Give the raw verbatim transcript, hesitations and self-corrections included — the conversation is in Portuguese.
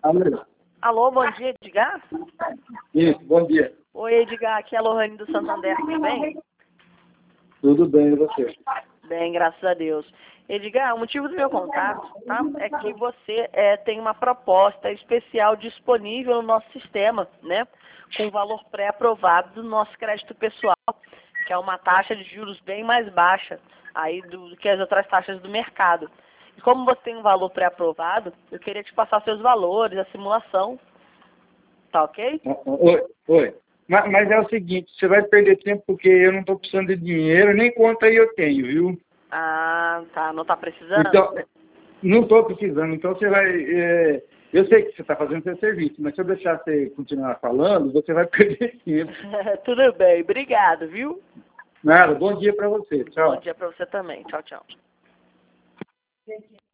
Alô? Alô, bom dia, Edgar? Isso, bom dia. Oi, Edgar, aqui é a Lohane do Santander, tudo bem? Tudo bem, e você? Bem, graças a Deus. Edgar, o motivo do meu contato, tá, é que você é, tem uma proposta especial disponível no nosso sistema, né? Com valor pré-aprovado do nosso crédito pessoal, que é uma taxa de juros bem mais baixa aí do, do que as outras taxas do mercado. E como você tem um valor pré-aprovado, eu queria te passar seus valores, a simulação, tá ok? Oi, oi. Mas, mas é o seguinte, você vai perder tempo porque eu não estou precisando de dinheiro, nem conta aí eu tenho, viu? Ah, tá, não tá precisando? Então, não estou precisando, então você vai... é, eu sei que você está fazendo seu serviço, mas se eu deixar você continuar falando, você vai perder tempo. Tudo bem, obrigado, viu? Nada, bom dia para você, tchau. Bom dia pra você também. Tchau, tchau.